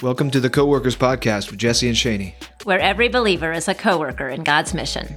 Welcome to the Co-Workers Podcast with Jesse and Shani, where every believer is a co-worker in God's mission.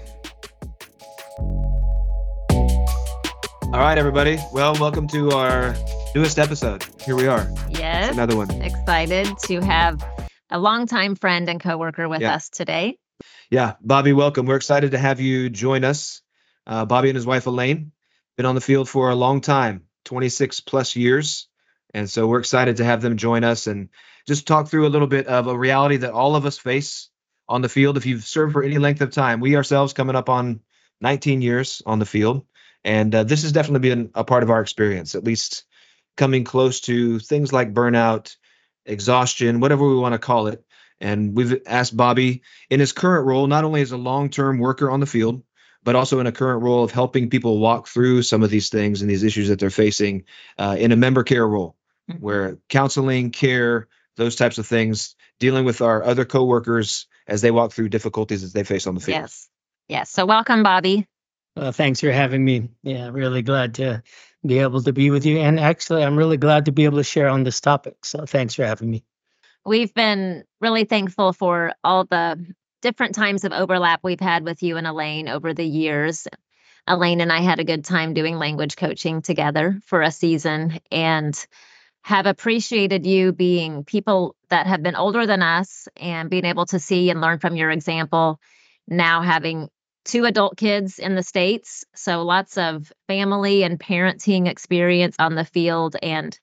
All right, everybody. Well, welcome to our newest episode. Here we are. Yes. It's another one. Excited to have a longtime friend and co-worker with us today. Yeah, Bobby, welcome. We're excited to have you join us. Bobby and his wife, Elaine, been on the field for a long time, 26 plus years. And so we're excited to have them join us and just talk through a little bit of a reality that all of us face on the field. If you've served for any length of time, we ourselves coming up on 19 years on the field. And this has definitely been a part of our experience, at least coming close to things like burnout, exhaustion, whatever we want to call it. And we've asked Bobby in his current role, not only as a long-term worker on the field, but also in a current role of helping people walk through some of these things and these issues that they're facing in a member care role, where counseling, care, those types of things, dealing with our other coworkers as they walk through difficulties that they face on the field. Yes. So welcome, Bobby. Thanks for having me. Yeah, really glad to be able to be with you. And actually, I'm really glad to be able to share on this topic. So thanks for having me. We've been really thankful for all the different times of overlap we've had with you and Elaine over the years. Elaine and I had a good time doing language coaching together for a season and have appreciated you being people that have been older than us and being able to see and learn from your example. Now having 2 adult kids in the States, so lots of family and parenting experience on the field and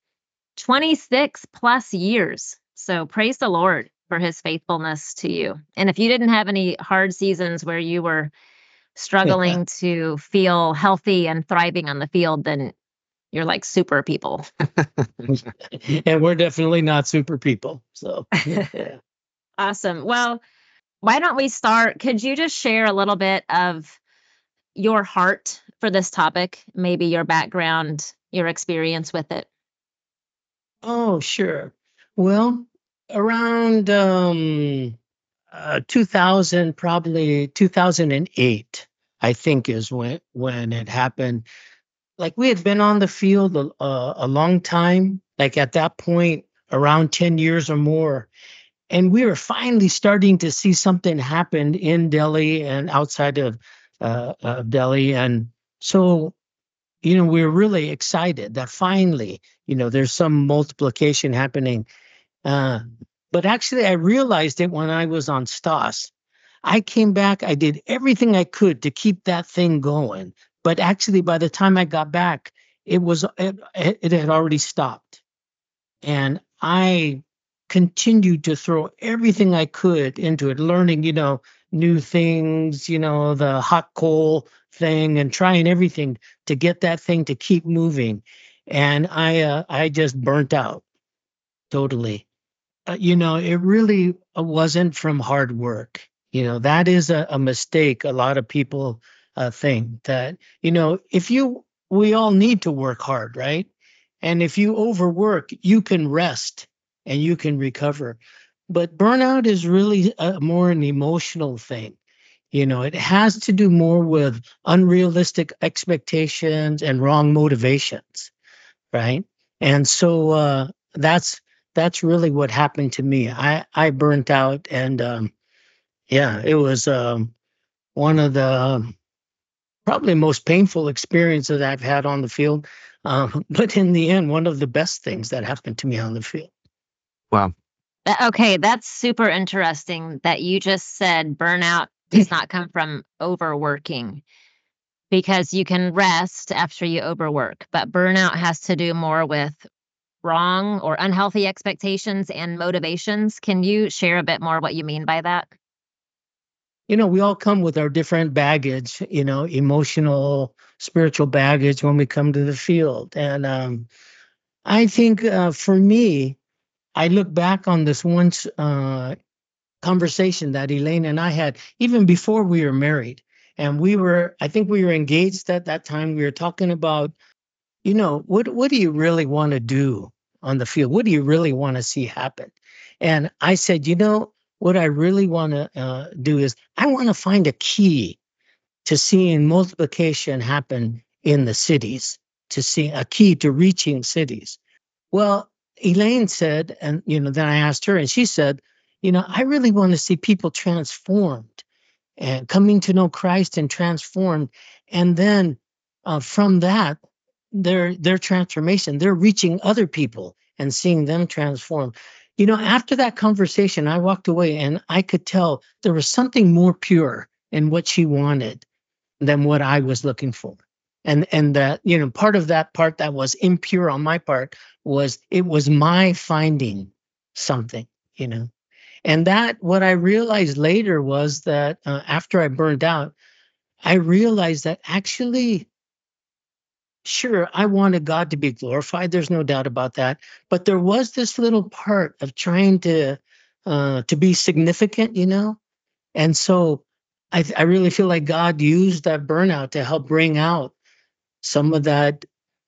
26 plus years. So praise the Lord for his faithfulness to you. And if you didn't have any hard seasons where you were struggling to feel healthy and thriving on the field, then you're like super people. And we're definitely not super people. So, yeah. Awesome. Well, why don't we start? Could you just share a little bit of your heart for this topic, maybe your background, your experience with it? Oh, sure. Well, around 2000, probably 2008, I think is when it happened. Like we had been on the field a long time, like at that point, around 10 years or more. And we were finally starting to see something happen in Delhi and outside of Delhi. And so, we were really excited that finally, there's some multiplication happening. But actually, I realized it when I was on STOS. I came back, I did everything I could to keep that thing going. But actually, by the time I got back, it had already stopped. And I continued to throw everything I could into it, learning, new things, the hot coal thing and trying everything to get that thing to keep moving. And I just burnt out totally. It really wasn't from hard work. That is a mistake. A lot of people think that, we all need to work hard, right? And if you overwork, you can rest and you can recover. But burnout is really more an emotional thing. It has to do more with unrealistic expectations and wrong motivations, right? And so that's really what happened to me. I burnt out, and it was one of the probably most painful experiences I've had on the field. But in the end, one of the best things that happened to me on the field. Wow. Okay, that's super interesting that you just said burnout does not come from overworking, because you can rest after you overwork, but burnout has to do more with wrong or unhealthy expectations and motivations. Can you share a bit more what you mean by that? We all come with our different baggage, emotional, spiritual baggage when we come to the field. And I think for me, I look back on this once conversation that Elaine and I had, even before we were married. And I think we were engaged at that time. We were talking about, what do you really want to do on the field? What do you really want to see happen? And I said, what I really want to do is I want to find a key to seeing multiplication happen in the cities, to see a key to reaching cities. Well, Elaine said, and then I asked her, and she said, I really want to see people transformed and coming to know Christ and transformed, and then from that, their transformation, they're reaching other people and seeing them transform. After that conversation, I walked away and I could tell there was something more pure in what she wanted than what I was looking for. And that, part of that part that was impure on my part was it was my finding something, you know. And that what I realized later was that after I burned out, I realized that actually, sure, I wanted God to be glorified. There's no doubt about that. But there was this little part of trying to be significant, And so I really feel like God used that burnout to help bring out some of that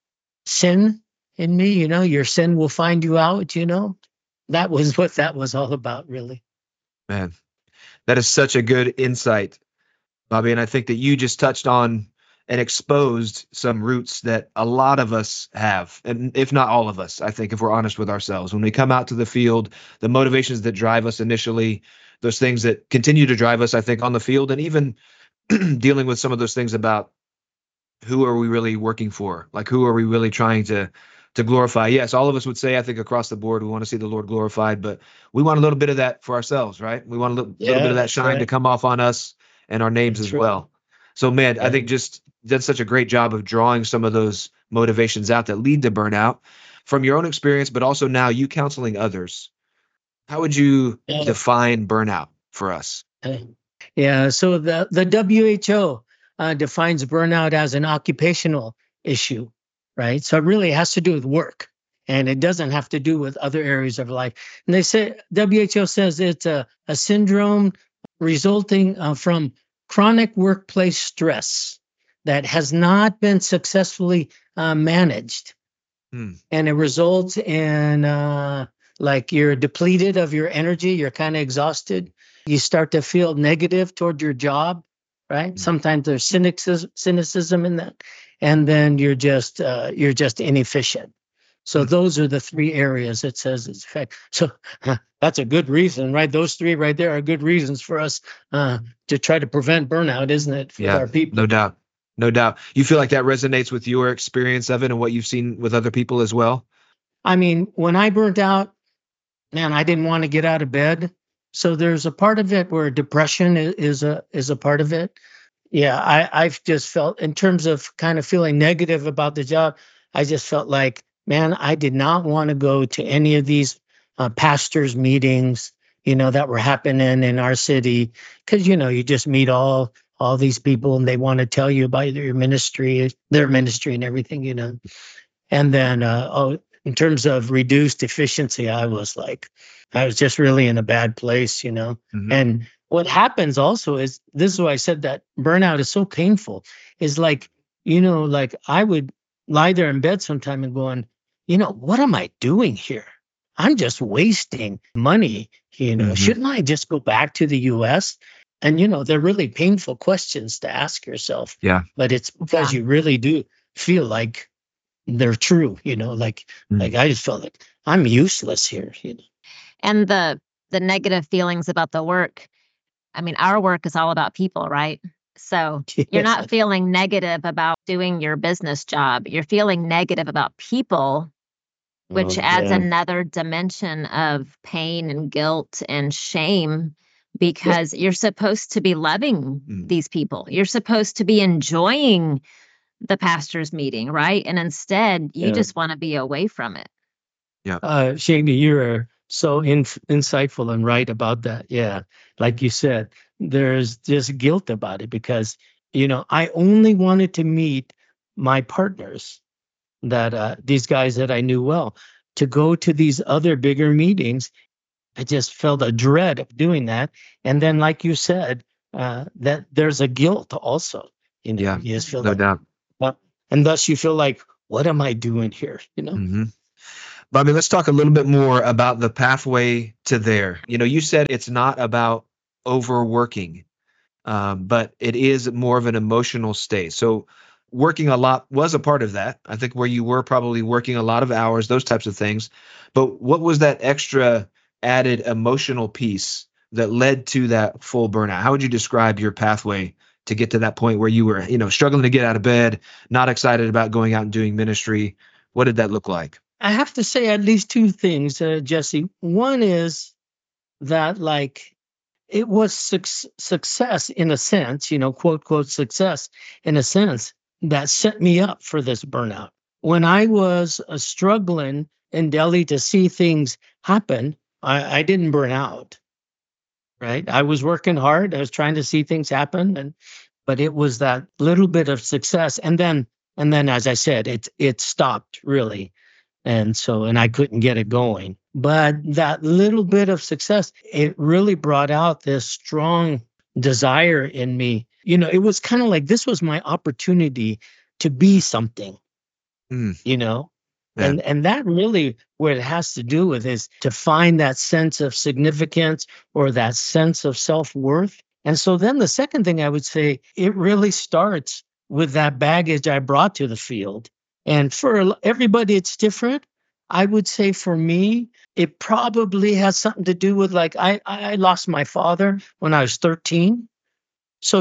sin in me. Your sin will find you out. That was what that was all about, really. Man, that is such a good insight, Bobby. And I think that you just touched on and exposed some roots that a lot of us have, and if not all of us, I think, if we're honest with ourselves, when we come out to the field, the motivations that drive us initially, those things that continue to drive us, I think, on the field, and even dealing with some of those things about who are we really working for? Like, who are we really trying to glorify? Yes, all of us would say, I think, across the board, we want to see the Lord glorified, but we want a little bit of that for ourselves, right? We want a little bit of that That's shine to right. come off on us and our names That's as right. well. So, man, I Yeah. think just did such a great job of drawing some of those motivations out that lead to burnout from your own experience, but also now you counseling others. How would you Yeah. define burnout for us? Yeah. So the WHO defines burnout as an occupational issue, right? So it really has to do with work, and it doesn't have to do with other areas of life. And they say WHO says it's a syndrome resulting from chronic workplace stress that has not been successfully managed, Hmm. and it results in like you're depleted of your energy, you're kind of exhausted, you start to feel negative toward your job, right? Sometimes there's cynicism in that, and then you're just inefficient. So Hmm. those are the three areas it says it's affect. So that's a good reason, right? Those three right there are good reasons for us to try to prevent burnout, isn't it, with Yeah, our people? no doubt. No doubt. You feel like that resonates with your experience of it and what you've seen with other people as well? I mean, when I burnt out, man, I didn't want to get out of bed. So there's a part of it where depression is a part of it. Yeah, I've just felt in terms of kind of feeling negative about the job. I just felt like, man, I did not want to go to any of these pastors meetings, that were happening in our city, because you just meet all these people and they want to tell you about their ministry and everything. And then, in terms of reduced efficiency, I was just really in a bad place. Hmm. And what happens also is this is why I said that burnout is so painful, is like I would lie there in bed sometime and going, what am I doing here? I'm just wasting money. Hmm. Shouldn't I just go back to the US? And, they're really painful questions to ask yourself, Yeah. but it's because Yeah. you really do feel like they're true, like Mm. I just felt like I'm useless here. And the negative feelings about the work. I mean, our work is all about people, right? So you're Yes. not feeling negative about doing your business job. You're feeling negative about people, which Oh, adds yeah. another dimension of pain and guilt and shame Yeah. because you're supposed to be loving Mm. these people. You're supposed to be enjoying the pastor's meeting, right? And instead, you Yeah. just want to be away from it. Yeah. Shane, you're so insightful and right about that. Yeah. Like you said, there's just guilt about it because, I only wanted to meet my partners that these guys that I knew well to go to these other bigger meetings. I just felt a dread of doing that. And then, like you said, that there's a guilt also. Yeah. You just feel No like, doubt. well, and thus you feel like, what am I doing here? Hmm. Bobby, let's talk a little bit more about the pathway to there. You said it's not about overworking, but it is more of an emotional state. So, working a lot was a part of that. I think where you were probably working a lot of hours, those types of things. But what was that extra added emotional piece that led to that full burnout? How would you describe your pathway to get to that point where you were, struggling to get out of bed, not excited about going out and doing ministry? What did that look like? I have to say at least two things, Jesse. One is that like it was success in a sense, quote, quote, success in a sense that set me up for this burnout. When I was struggling in Delhi to see things happen, I didn't burn out, right? I was working hard. I was trying to see things happen, but it was that little bit of success. And then, as I said, it stopped really. And I couldn't get it going. But that little bit of success, it really brought out this strong desire in me. It was kind of like this was my opportunity to be something, Mm, Yeah. yeah. And that really what it has to do with is to find that sense of significance or that sense of self-worth. And so then the second thing I would say, it really starts with that baggage I brought to the field. And for everybody, it's different. I would say for me, it probably has something to do with like I lost my father when I was 13. So,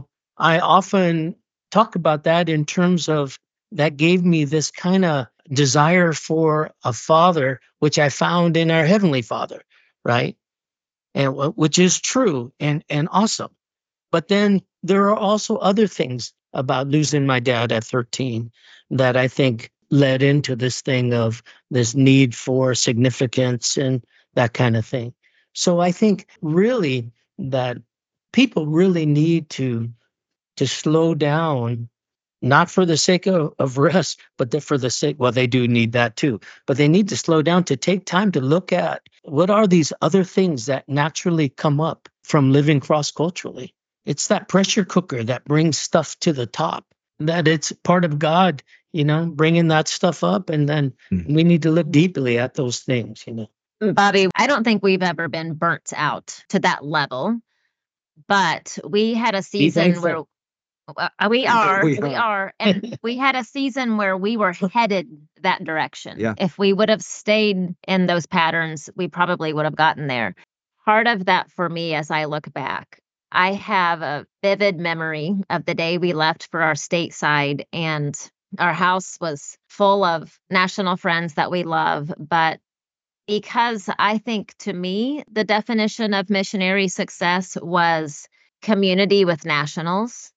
I often talk about that in terms of that gave me this kind of desire for a father, which I found in our Heavenly Father, right? And which is true and awesome. But then there are also other things about losing my dad at 13 that I think led into this thing of this need for significance and that kind of thing. So I think really that people really need to slow down, not for the sake of rest, but for the sake, well, they do need that too, but they need to slow down to take time to look at what are these other things that naturally come up from living cross culturally. It's that pressure cooker that brings stuff to the top, that it's part of God, bringing that stuff up. And then Mm. we need to look deeply at those things. Bobby, I don't think we've ever been burnt out to that level, but we had a Be season where thankful. we are, We we are. are, and we had a season where we were headed that direction. Yeah. If we would have stayed in those patterns, we probably would have gotten there. Part of that for me, as I look back, I have a vivid memory of the day we left for our stateside, and our house was full of national friends that we love. But because I think to me, the definition of missionary success was community with nationals.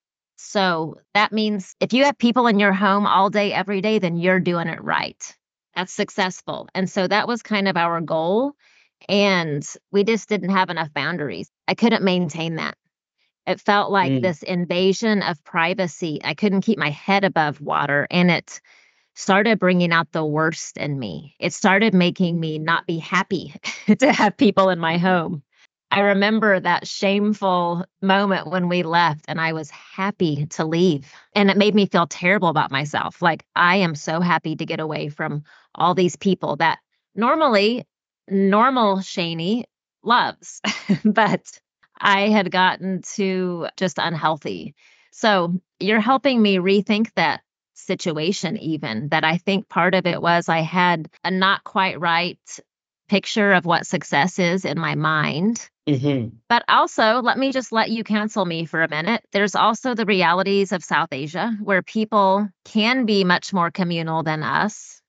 So that means if you have people in your home all day, every day, then you're doing it right. That's successful. And so that was kind of our goal. And we just didn't have enough boundaries. I couldn't maintain that. It felt like Mm, this invasion of privacy. I couldn't keep my head above water. And it started bringing out the worst in me. It started making me not be happy to have people in my home. I remember that shameful moment when we left, and I was happy to leave. And it made me feel terrible about myself. Like, I am so happy to get away from all these people that normally normal Shani loves. But I had gotten to just unhealthy. So you're helping me rethink that situation, even that I think part of it was I had a not quite right picture of what success is in my mind. mhm. But also, let me just let you counsel me for a minute. There's also the realities of South Asia where people can be much more communal than us.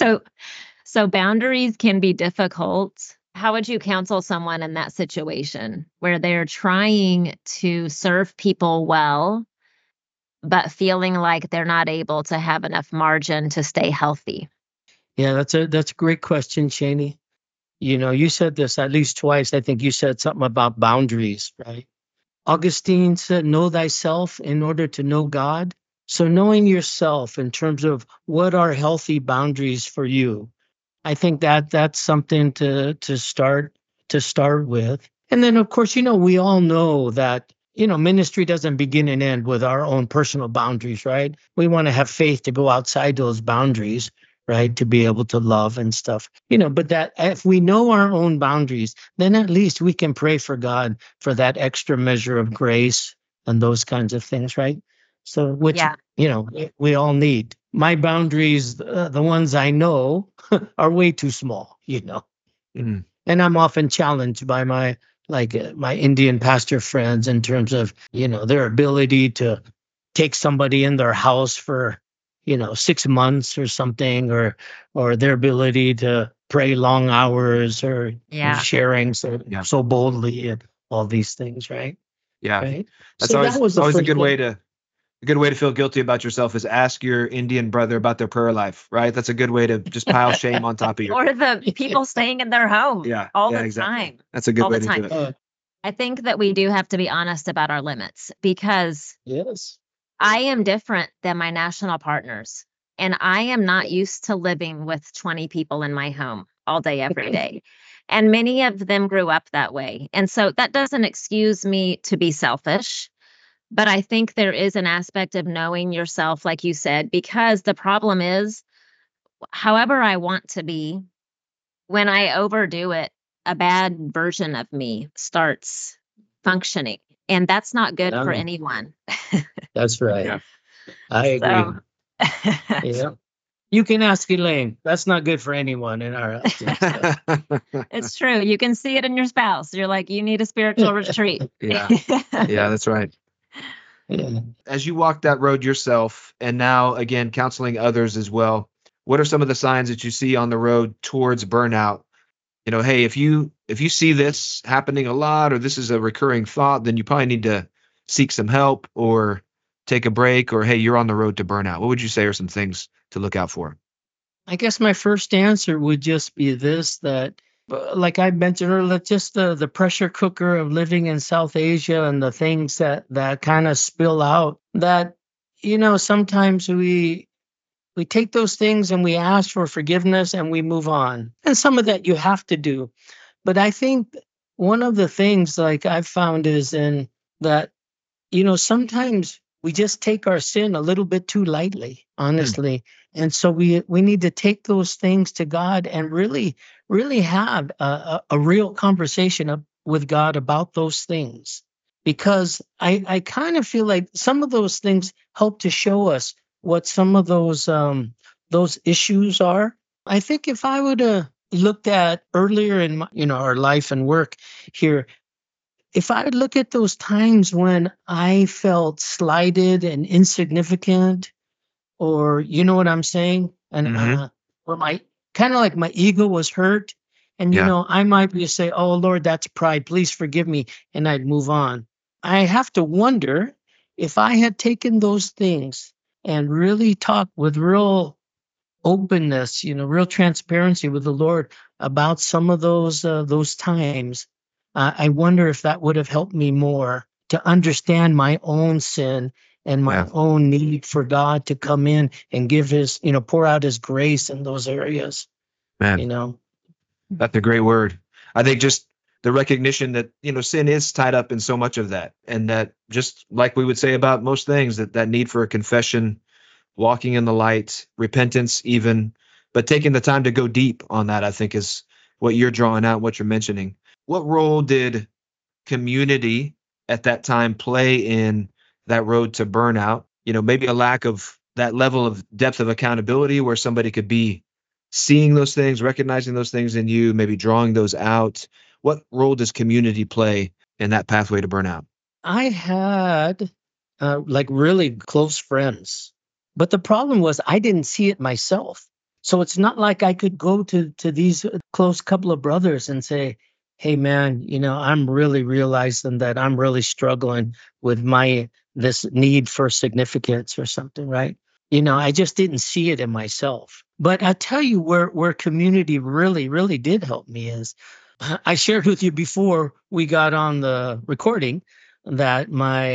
So boundaries can be difficult. How would you counsel someone in that situation where they're trying to serve people well, but feeling like they're not able to have enough margin to stay healthy? Yeah, that's a great question, Shani. You said this at least twice. I think you said something about boundaries, right? Augustine said, know thyself in order to know God. So knowing yourself in terms of what are healthy boundaries for you, I think that that's something to start with. And then of course, we all know that ministry doesn't begin and end with our own personal boundaries, right? We want to have faith to go outside those boundaries, right? To be able to love and stuff. But that if we know our own boundaries, then at least we can pray for God for that extra measure of grace and those kinds of things, right? So, which, Yeah. we all need. My boundaries, the ones I know, are way too small, Mm. and I'm often challenged by my Indian pastor friends in terms of, their ability to take somebody in their house for, 6 months or something, or their ability to pray long hours, or Yeah. sharing so Yeah. so boldly and all these things, right? Yeah. Right. That's So that was the always first thing. a good way to feel guilty about yourself is ask your Indian brother about their prayer life, right? That's a good way to just pile shame on top of your. Or the people staying in their home Yeah. all Yeah, the exactly. time. That's a good All way the to do time. it. I think that we do have to be honest about our limits, because Yes. I am different than my national partners. And I am not used to living with 20 people in my home all day, every day. And many of them grew up that way. And so that doesn't excuse me to be selfish. But I think there is an aspect of knowing yourself, like you said, because the problem is, however I want to be, when I overdo it, a bad version of me starts functioning. And that's not good for Yeah, anyone. that's right. Yeah. I agree. So, Yeah. You can ask Elaine. That's not good for anyone in our house. it's true. You can see it in your spouse. You're like, you need a spiritual retreat. Yeah. Yeah, that's right. Yeah. As you walk that road yourself, and now again counseling others as well, what are some of the signs that you see on the road towards burnout? Hey, if you see this happening a lot, or this is a recurring thought, then you probably need to seek some help or take a break, or hey, you're on the road to burnout. What would you say are some things to look out for? I guess my first answer would just be this, that like I mentioned earlier, just the pressure cooker of living in South Asia and the things that kind of spill out, that sometimes we take those things and we ask for forgiveness and we move on. And some of that you have to do. But I think one of the things like I've found is in that, sometimes we just take our sin a little bit too lightly, Mm. honestly. And so we need to take those things to God and really, really have a real conversation with God about those things. Because I kind of feel like some of those things help to show us what some of those issues are. I think if I would have looked at earlier in our life and work here, if I would look at those times when I felt slighted and insignificant, or you know what I'm saying, and Mm-hmm. where my kind of like my ego was hurt, and Yeah. I might be say, "Oh Lord, that's pride. Please forgive me," and I'd move on. I have to wonder if I had taken those things and really talked with real openness, real transparency with the Lord about some of those times. I wonder if that would have helped me more to understand my own sin and my Yeah. own need for God to come in and give His, pour out His grace in those areas. Man, You know, that's a great word. I think just the recognition that, sin is tied up in so much of that. And that, just like we would say about most things, that need for a confession, walking in the light, repentance, even, but taking the time to go deep on that, I think is what you're drawing out, what you're mentioning. What role did community at that time play in that road to burnout? Maybe a lack of that level of depth of accountability where somebody could be seeing those things, recognizing those things in you, maybe drawing those out. What role does community play in that pathway to burnout? I had like really close friends, but the problem was I didn't see it myself. So it's not like I could go to these close couple of brothers and say, "Hey man, I'm really realizing that I'm really struggling with my this need for significance or something, right?" I just didn't see it in myself. But I tell you where community really, really did help me is I shared with you before we got on the recording that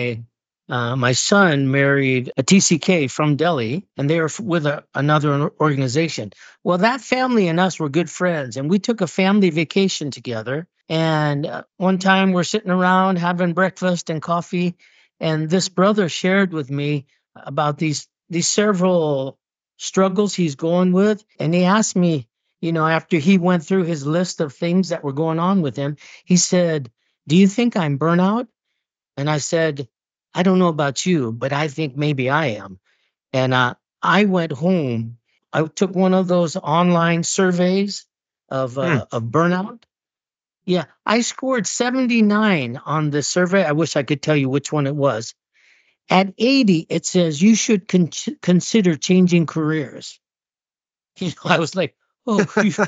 my son married a TCK from Delhi, and they were with another organization. Well, that family and us were good friends, and we took a family vacation together. And one time we're sitting around having breakfast and coffee, and this brother shared with me about these several struggles he's going with, and he asked me, after he went through his list of things that were going on with him, he said, "Do you think I'm burnout?" And I said, I don't know about you, but I think maybe I am. And I went home. I took one of those online surveys Hmm. of burnout. Yeah, I scored 79 on the survey. I wish I could tell you which one it was. At 80, it says you should consider changing careers. I was like, oh,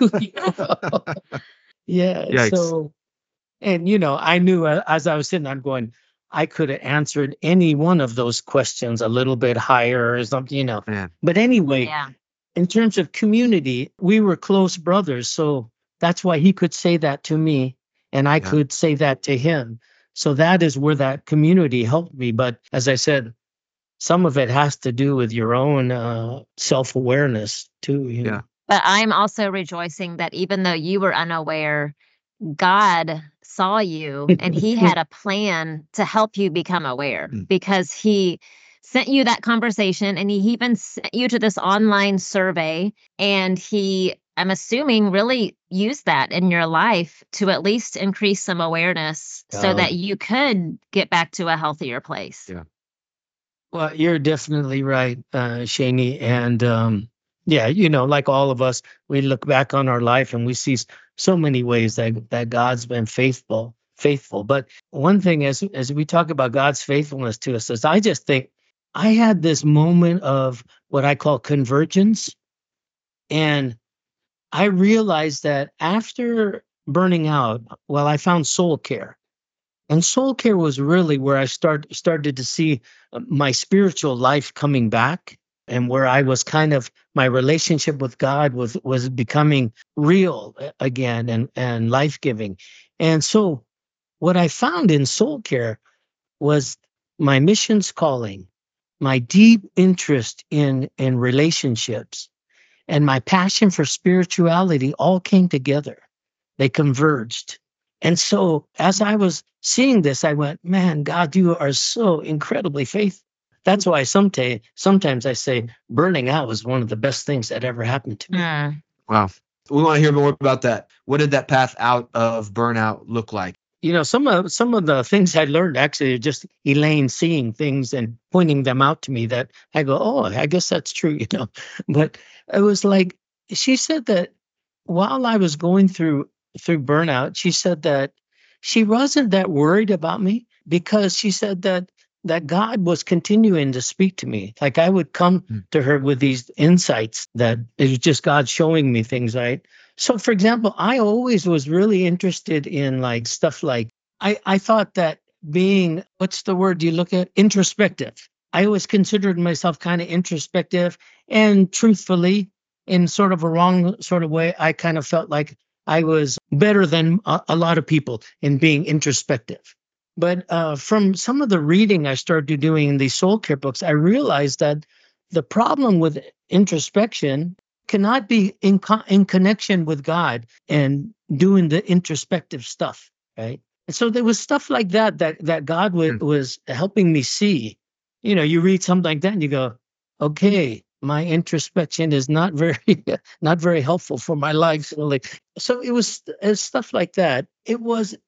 yeah. Yikes. So, and I knew as I was sitting, I'm going, I could have answered any one of those questions a little bit higher or something. Man. But anyway, Yeah. in terms of community, we were close brothers. So that's why he could say that to me and I Yeah. could say that to him. So that is where that community helped me. But as I said, some of it has to do with your own self-awareness too. Yeah. But I'm also rejoicing that even though you were unaware, God saw you and he had a plan to help you become aware Mm. because he sent you that conversation and he even sent you to this online survey. And he, I'm assuming, really used that in your life to at least increase some awareness so that you could get back to a healthier place. Yeah. Well, you're definitely right, Shani. And yeah, like all of us, we look back on our life and we see so many ways that God's been faithful. But one thing, as we talk about God's faithfulness to us, is I just think I had this moment of what I call convergence, and I realized that after burning out, well, I found soul care. And soul care was really where I started to see my spiritual life coming back, and where I was kind of, my relationship with God was becoming real again and life-giving. And so what I found in soul care was my missions calling, my deep interest in relationships, and my passion for spirituality all came together. They converged. And so as I was seeing this, I went, man, God, you are so incredibly faithful. That's why sometimes I say burning out was one of the best things that ever happened to me. Mm. Wow. We want to hear more about that. What did that path out of burnout look like? Some of the things I learned actually are just Elaine seeing things and pointing them out to me that I go, oh, I guess that's true. But it was like she said that while I was going through burnout, she said that she wasn't that worried about me because she said that God was continuing to speak to me. Like I would come to her with these insights that it was just God showing me things, right? So for example, I always was really interested in like stuff like I thought that being, what's the word you look at? Introspective. I always considered myself kind of introspective, and truthfully, in sort of a wrong sort of way, I kind of felt like I was better than a lot of people in being introspective. But from some of the reading I started doing in these soul care books, I realized that the problem with introspection cannot be in connection with God and doing the introspective stuff, right? And so there was stuff like that God was helping me see. You read something like that and you go, okay, my introspection is not very helpful for my life. So it was stuff like that. It was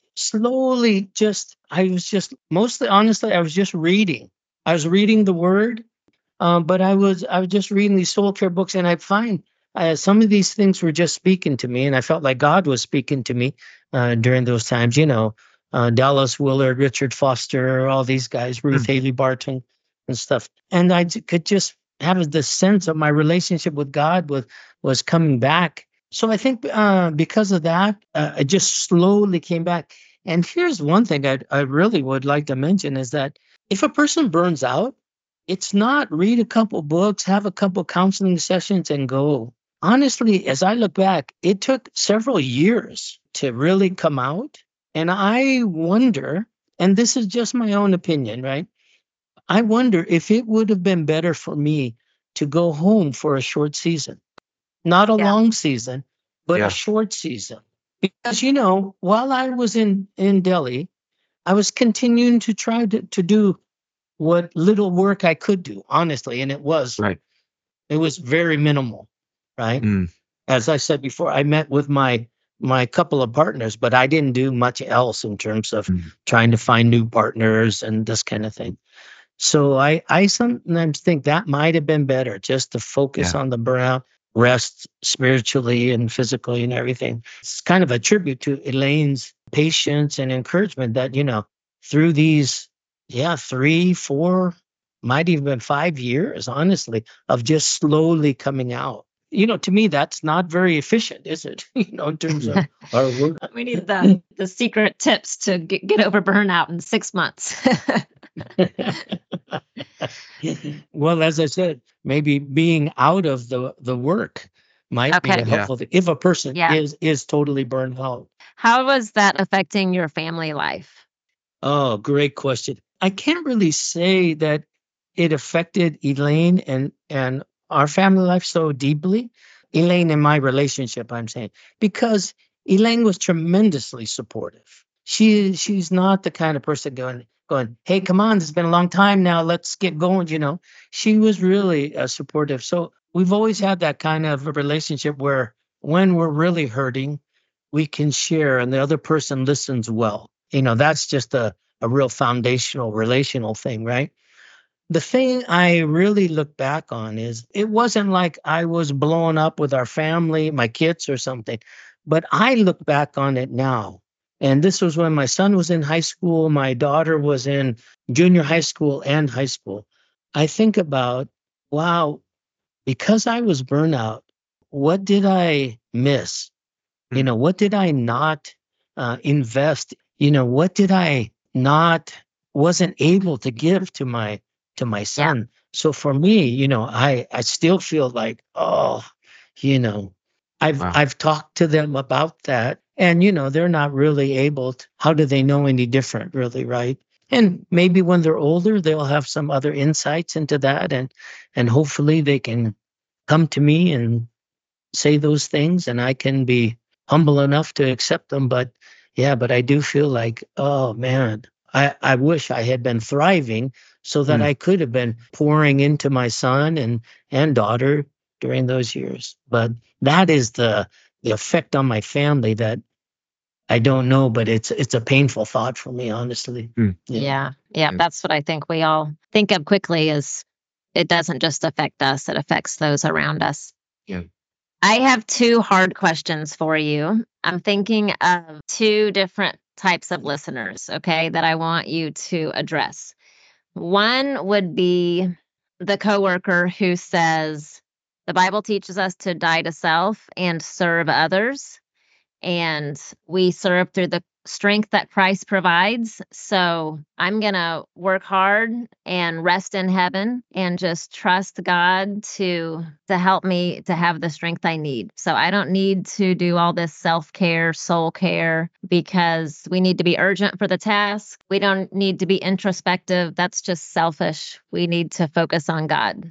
slowly I was just mostly, honestly, I was just reading. I was reading the word, but I was just reading these soul care books, and I find some of these things were just speaking to me, and I felt like God was speaking to me during those times. Dallas Willard, Richard Foster, all these guys, Ruth Haley Barton, and stuff. And I could just have the sense of my relationship with God was coming back. So I think because of that, I just slowly came back. And here's one thing I really would like to mention is that if a person burns out, it's not read a couple books, have a couple counseling sessions, and go. Honestly, as I look back, it took several years to really come out. And I wonder, and this is just my own opinion, right? I wonder if it would have been better for me to go home for a short season, not a Yeah. long season, but Yeah. a short season. Because, while I was in Delhi, I was continuing to try to do what little work I could do, honestly. And it was Right. very minimal, right? Mm. As I said before, I met with my my couple of partners, but I didn't do much else in terms of Mm. trying to find new partners and this kind of thing. So I sometimes think that might have been better, just to focus Yeah. on the burnout, rest spiritually and physically and everything. It's kind of a tribute to Elaine's patience and encouragement that, through these, 3, 4, might even been 5 years, honestly, of just slowly coming out. To me, that's not very efficient, is it? In terms of our work. We need the secret tips to get over burnout in 6 months. Well, as I said, maybe being out of the work might be Okay. a helpful thing if a person Yeah. is totally burned out. How was that affecting your family life? Oh, great question. I can't really say that it affected Elaine and our family life so deeply. Elaine and my relationship, I'm saying, because Elaine was tremendously supportive. She's not the kind of person going, hey, come on, it's been a long time now, let's get going. She was really supportive. So we've always had that kind of a relationship where when we're really hurting, we can share and the other person listens well. That's just a real foundational relational thing, right? The thing I really look back on is it wasn't like I was blowing up with our family, my kids or something, but I look back on it now. And this was when my son was in high school, my daughter was in junior high school and high school. I think about, wow, because I was burnout, what did I miss? What did I not invest? What did I not wasn't able to give to my Yeah. son? So for me, I still feel like, oh, you know, Wow. I've talked to them about that, and they're not really able to. How do they know any different, really, right? And maybe when they're older, they'll have some other insights into that, and hopefully they can come to me and say those things and I can be humble enough to accept them. But I do feel like, oh man, I wish I had been thriving so that Mm. I could have been pouring into my son and daughter during those years. But that is the effect on my family that I don't know, but it's a painful thought for me, honestly. Mm. Yeah. Yeah. That's what I think we all think of quickly is it doesn't just affect us, it affects those around us. Yeah. I have 2 hard questions for you. I'm thinking of 2 different types of listeners, okay, that I want you to address. One would be the coworker who says the Bible teaches us to die to self and serve others, and we serve through the strength that Christ provides. So I'm going to work hard and rest in heaven and just trust God to help me to have the strength I need. So I don't need to do all this self-care, soul care, because we need to be urgent for the task. We don't need to be introspective. That's just selfish. We need to focus on God.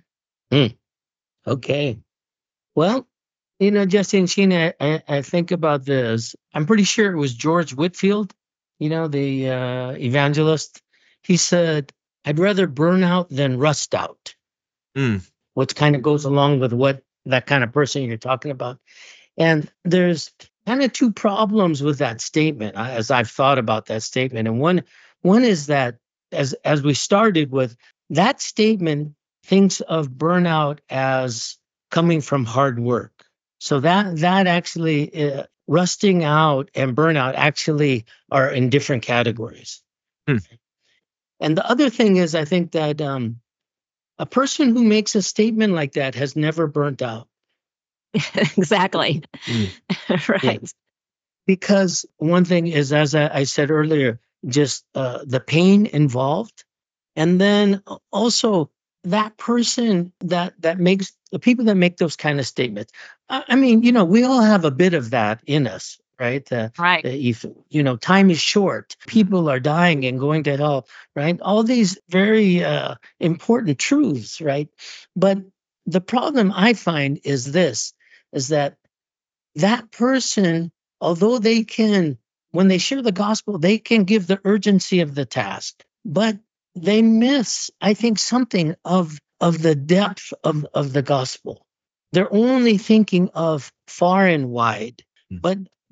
Okay. Well, Justin Sheen, I think about this. I'm pretty sure it was George Whitfield, the evangelist. He said, I'd rather burn out than rust out, Mm. which kind of goes along with what that kind of person you're talking about. And there's kind of 2 problems with that statement as I've thought about that statement. And one is that as we started with, that statement thinks of burnout as coming from hard work. So that actually rusting out and burnout actually are in different categories. Hmm. And the other thing is, I think that a person who makes a statement like that has never burnt out. Exactly. Right. Yeah. Because one thing is, as I said earlier, just the pain involved. And then also that person that makes the people that make those kind of statements. I mean, we all have a bit of that in us, right? Right. If time is short, people are dying and going to hell, right? All these very important truths, right? But the problem I find is this: is that person, although they can, when they share the gospel, they can give the urgency of the task, but they miss, I think, something of the depth of the gospel. They're only thinking of far and wide, Mm. but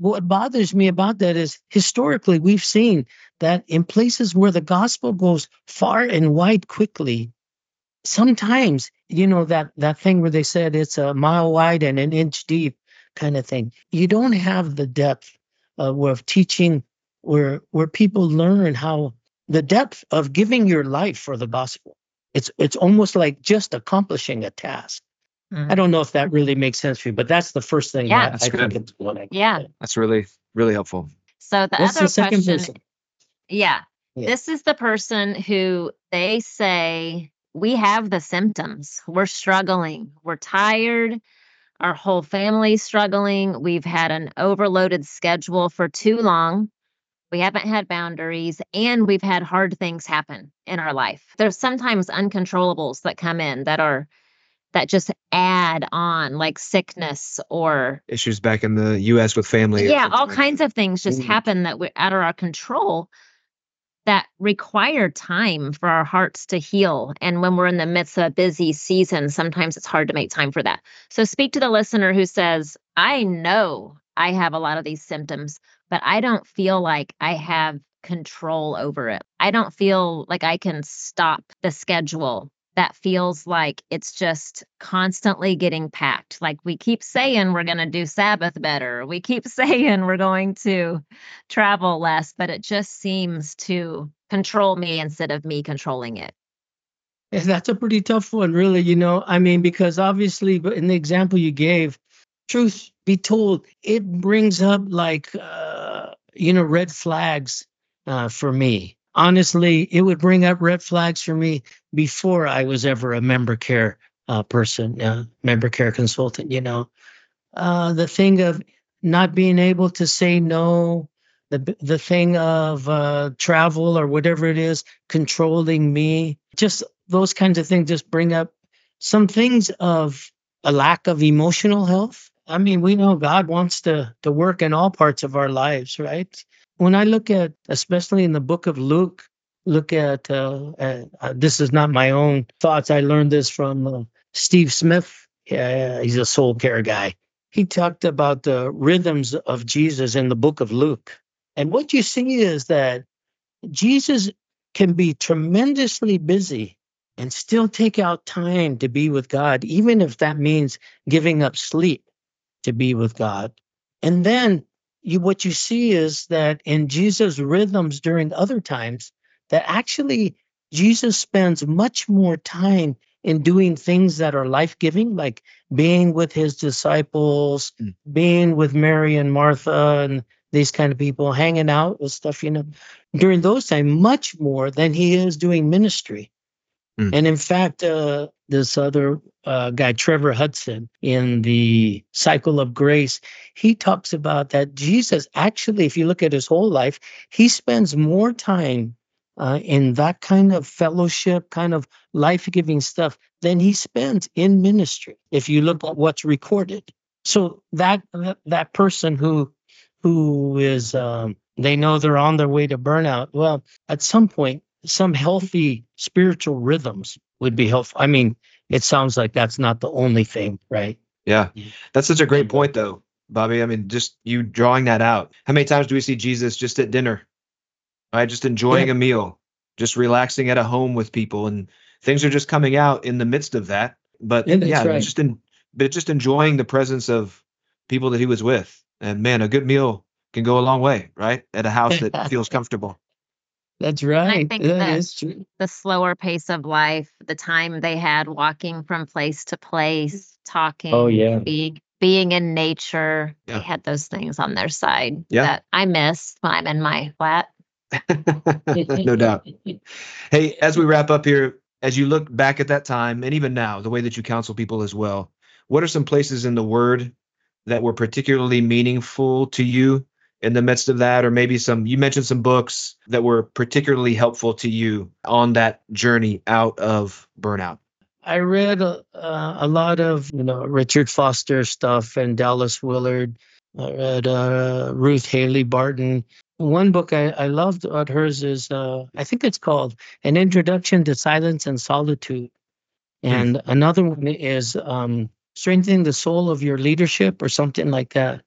what bothers me about that is historically we've seen that in places where the gospel goes far and wide quickly, sometimes, that thing where they said it's a mile wide and an inch deep kind of thing. You don't have the depth of teaching where people learn how the depth of giving your life for the gospel. It's almost like just accomplishing a task. I don't know if that really makes sense for you, but that's the first thing Yeah. That's I good. think it's what I Yeah. That's really, really helpful. So the What's other the second question, person? yeah, Yeah. this is the person who they say, we have the symptoms. We're struggling. We're tired. Our whole family's struggling. We've had an overloaded schedule for too long. We haven't had boundaries, and we've had hard things happen in our life. There's sometimes uncontrollables that come in that just add on, like sickness or Issues back in the U.S. with family. or yeah, something all like kinds that. of things just happen that we're out of our control that require time for our hearts to heal. And when we're in the midst of a busy season, sometimes it's hard to make time for that. So speak to the listener who says, I know I have a lot of these symptoms, but I don't feel like I have control over it. I don't feel like I can stop the schedule. That feels like it's just constantly getting packed. Like we keep saying we're going to do Sabbath better. We keep saying we're going to travel less, but it just seems to control me instead of me controlling it. Yeah, that's a pretty tough one, really. I mean, because obviously, but in the example you gave, truth be told, it brings up like, red flags for me. Honestly, it would bring up red flags for me before I was ever a member care person, member care consultant. The thing of not being able to say no, the thing of travel or whatever it is controlling me, just those kinds of things just bring up some things of a lack of emotional health. I mean, we know God wants to work in all parts of our lives, right? When I look at, especially in the book of Luke, look at this is not my own thoughts. I learned this from Steve Smith. He's a soul care guy. He talked about the rhythms of Jesus in the book of Luke. And what you see is that Jesus can be tremendously busy and still take out time to be with God, even if that means giving up sleep to be with God. And then what you see is that in Jesus' rhythms during other times, that actually Jesus spends much more time in doing things that are life-giving, like being with his disciples, being with Mary and Martha and these kind of people, hanging out with stuff, during those times, much more than he is doing ministry. And in fact, this other guy, Trevor Hudson, in the Cycle of Grace, he talks about that Jesus actually, if you look at his whole life, he spends more time in that kind of fellowship, kind of life-giving stuff than he spends in ministry, if you look at what's recorded. So that person who is, they know they're on their way to burnout. Well, at some point, some healthy spiritual rhythms would be helpful. I mean, it sounds like that's not the only thing, right? Yeah. That's such a great point, though, Bobby. I mean, just you drawing that out. How many times do we see Jesus just at dinner, right? Just enjoying a meal, just relaxing at a home with people, and things are just coming out in the midst of that. But Yeah, that's right. just enjoying the presence of people that he was with. And man, a good meal can go a long way, right? At a house that feels comfortable. That's And I right. think That that is true. the slower pace of life, the time they had walking from place to place, talking, Oh, yeah. being in nature, Yeah. they had those things on their side Yeah. that I miss when I'm in my flat. No doubt. Hey, as we wrap up here, as you look back at that time and even now, the way that you counsel people as well, what are some places in the Word that were particularly meaningful to you in the midst of that? Or maybe you mentioned some books that were particularly helpful to you on that journey out of burnout. I read a lot of Richard Foster stuff and Dallas Willard. I read Ruth Haley Barton. One book I loved about hers is I think it's called An Introduction to Silence and Solitude, and another one is Strengthening the Soul of Your Leadership or something like that.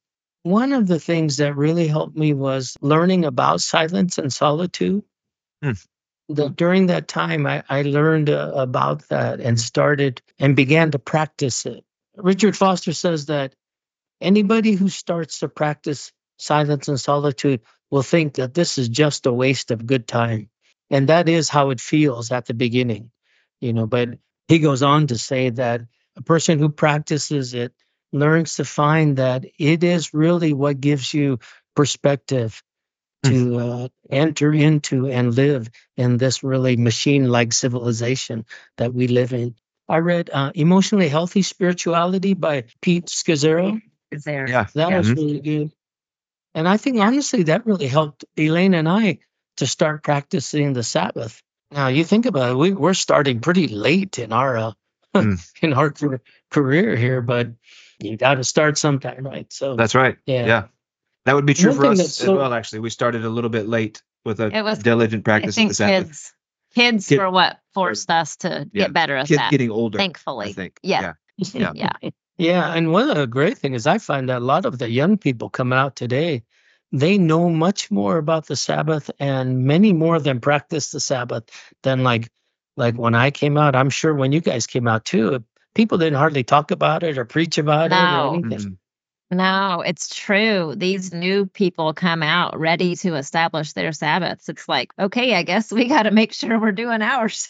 one of the things that really helped me was learning about silence and solitude. Hmm. During that time, I learned about that and started and began to practice it. Richard Foster says that anybody who starts to practice silence and solitude will think that this is just a waste of good time. And that is how it feels at the beginning, but he goes on to say that a person who practices it learns to find that it is really what gives you perspective to enter into and live in this really machine-like civilization that we live in. I read Emotionally Healthy Spirituality by Pete Scazzaro. Is there? Yeah. That Yeah. was really good. And I think honestly that really helped Elaine and I to start practicing the Sabbath. Now you think about it, we're starting pretty late in our Mm. in our career here, but you got to start sometime, right? So That's right. yeah. Yeah. That would be true One for thing us that's as well, actually. We started a little bit late with a It was, diligent I practice of the think Sabbath. kids Kid- were what forced us to Yeah. get better at Kids that, getting older, I thankfully. think. Yeah. Yeah. Yeah. Yeah, and one of the great thing is I find that a lot of the young people coming out today, they know much more about the Sabbath and many more of them practice the Sabbath than like when I came out. I'm sure when you guys came out too, people didn't hardly talk about it or preach about it or No. anything. Mhm. No, it's true. These new people come out ready to establish their Sabbaths. It's like, okay, I guess we got to make sure we're doing ours.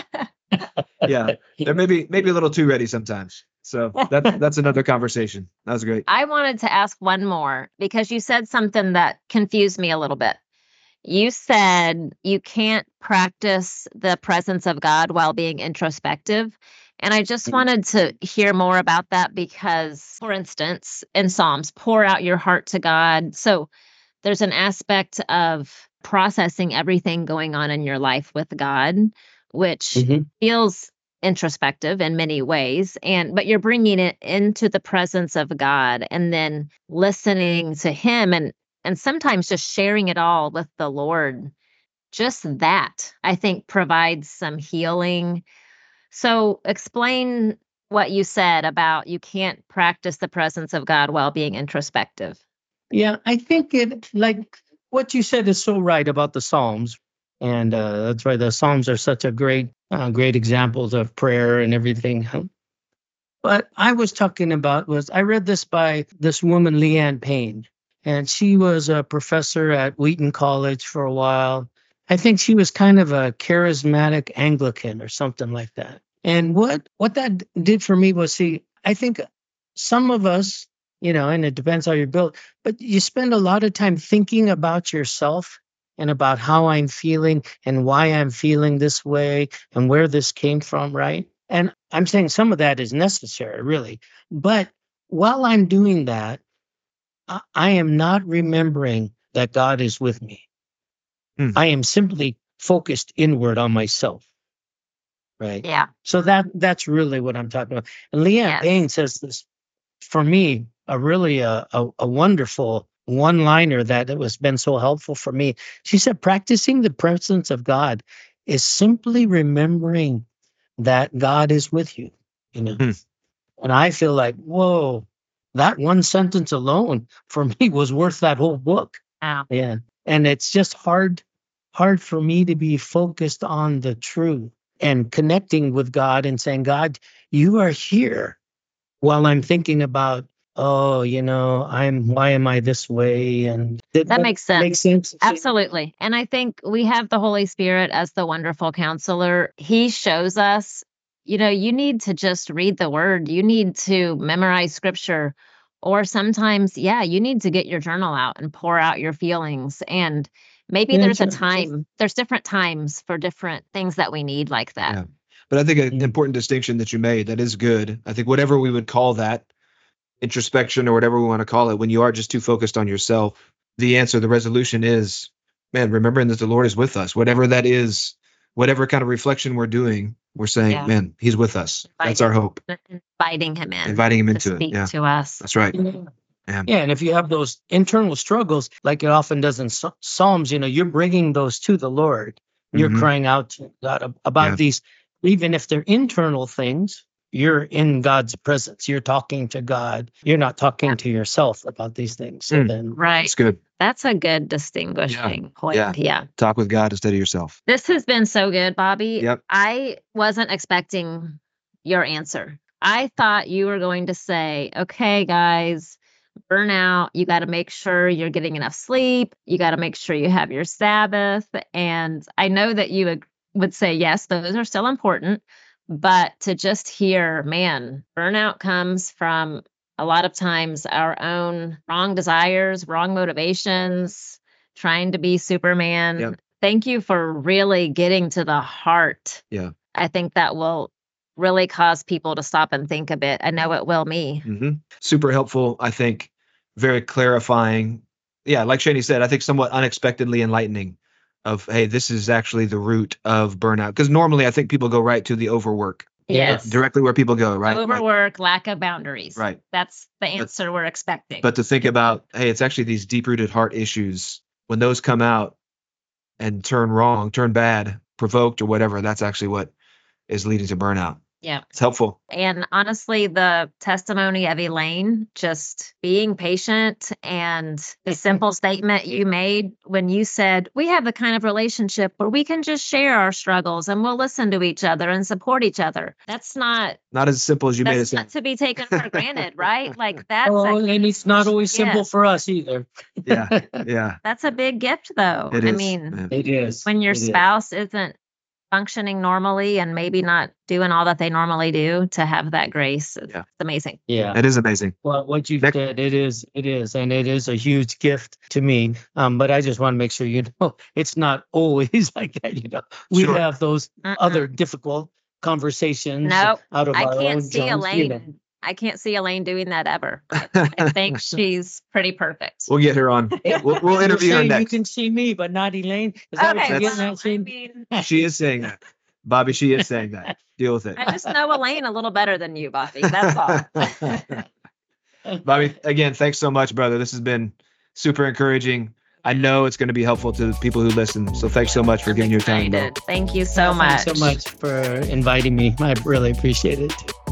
Yeah. They're maybe a little too ready sometimes. So that's another conversation. That was great. I wanted to ask one more because you said something that confused me a little bit. You said you can't practice the presence of God while being introspective. And I just wanted to hear more about that because, for instance, in Psalms, pour out your heart to God. So there's an aspect of processing everything going on in your life with God, which Mhm. feels introspective in many ways, but you're bringing it into the presence of God and then listening to him and sometimes just sharing it all with the Lord. Just that, I think, provides some healing. So explain what you said about you can't practice the presence of God while being introspective. Yeah, I think it like what you said is so right about the Psalms, and that's why the Psalms are such a great examples of prayer and everything. But I was talking about was I read this by this woman Leanne Payne, and she was a professor at Wheaton College for a while. I think she was kind of a charismatic Anglican or something like that. And what that did for me was see, I think some of us, and it depends how you're built, but you spend a lot of time thinking about yourself and about how I'm feeling and why I'm feeling this way and where this came from, right? And I'm saying some of that is necessary, really. But while I'm doing that, I am not remembering that God is with me. Hmm. I am simply focused inward on myself, right? Yeah. So that's really what I'm talking about. And Leanne Yes. Payne says this for me, a really a wonderful one-liner that it was been so helpful for me. She said, practicing the presence of God is simply remembering that God is with you, Hmm. And I feel like, whoa, that one sentence alone for me was worth that whole book. Wow. Yeah. And it's just hard for me to be focused on the truth and connecting with God and saying, God, you are here while I'm thinking about, oh, why am I this way? And That makes sense. Makes sense. Absolutely. And I think we have the Holy Spirit as the wonderful counselor. He shows us, you need to just read the word. You need to memorize scripture. Or sometimes, you need to get your journal out and pour out your feelings. And maybe Yeah, there's a that's right. time, there's different times for different things that we need like that. Yeah. But I think an Mm. important distinction that you made that is good. I think whatever we would call that, introspection or whatever we want to call it, when you are just too focused on yourself, the resolution is, man, remembering that the Lord is with us. Whatever that is, whatever kind of reflection we're doing, we're saying, Yeah. man, he's with us. That's our hope. Inviting him in. Inviting him to into it. speak Yeah. to us. That's right. Yeah. Yeah. Yeah, and if you have those internal struggles, like it often does in Psalms, you're bringing those to the Lord. You're Mhm. crying out to God about Yeah. these, even if they're internal things, you're in God's presence. You're talking to God. You're not talking to yourself about these things. So then, Right. That's good. That's a good distinguishing point. Yeah. Yeah. Talk with God instead of yourself. This has been so good, Bobby. Yep. I wasn't expecting your answer. I thought you were going to say, okay, guys, burnout, you got to make sure you're getting enough sleep. You got to make sure you have your Sabbath. And I know that you would say, yes, those are still important. But to just hear, man, burnout comes from a lot of times our own wrong desires, wrong motivations, trying to be Superman. Yep. Thank you for really getting to the heart. Yeah. I think that will really cause people to stop and think a bit. I know it will me. Super helpful, I think. Very clarifying. Yeah, like Shani said, I think somewhat unexpectedly enlightening of, hey, this is actually the root of burnout. Because normally I think people go right to the overwork. Yes. Directly where people go, right? Like, Overwork, lack of boundaries. right. That's the answer we're expecting. But to think about, hey, it's actually these deep-rooted heart issues. When those come out and turn wrong, turn bad, provoked or whatever, that's actually what is leading to burnout. Yeah. It's helpful. And honestly, the testimony of Elaine, just being patient, and the simple statement you made when you said, we have the kind of relationship where we can just share our struggles and we'll listen to each other and support each other. That's not Not as simple as you made it that's sound. not to be taken for granted, right? Like that's and it's not always simple Yes. for us either. Yeah. Yeah. that's a big gift, though. It I is. mean, man. It is. when your It is. spouse isn't functioning normally and maybe not doing all that they normally do, to have that grace, it's Yeah. amazing. Yeah. It is amazing. Well, what you Next- said, it is, and it is a huge gift to me. But I just want to make sure you know it's not always like that. We Sure. have those Mm-mm. other difficult conversations Nope. out of I our can't own see zones, Elaine. I can't see Elaine doing that ever. I think she's pretty perfect. We'll get her on. We'll interview You're her saying next. You can see me, but not Elaine. Is that what Okay, you're getting well, at, Shane? I mean, She is saying that. Bobby, she is saying that. Deal with it. I just know Elaine a little better than you, Bobby. That's all. Bobby, again, thanks so much, brother. This has been super encouraging. I know it's going to be helpful to the people who listen. So thanks so much for giving your time, bro. Excited. Thank you so much. Thanks so much for inviting me. I really appreciate it.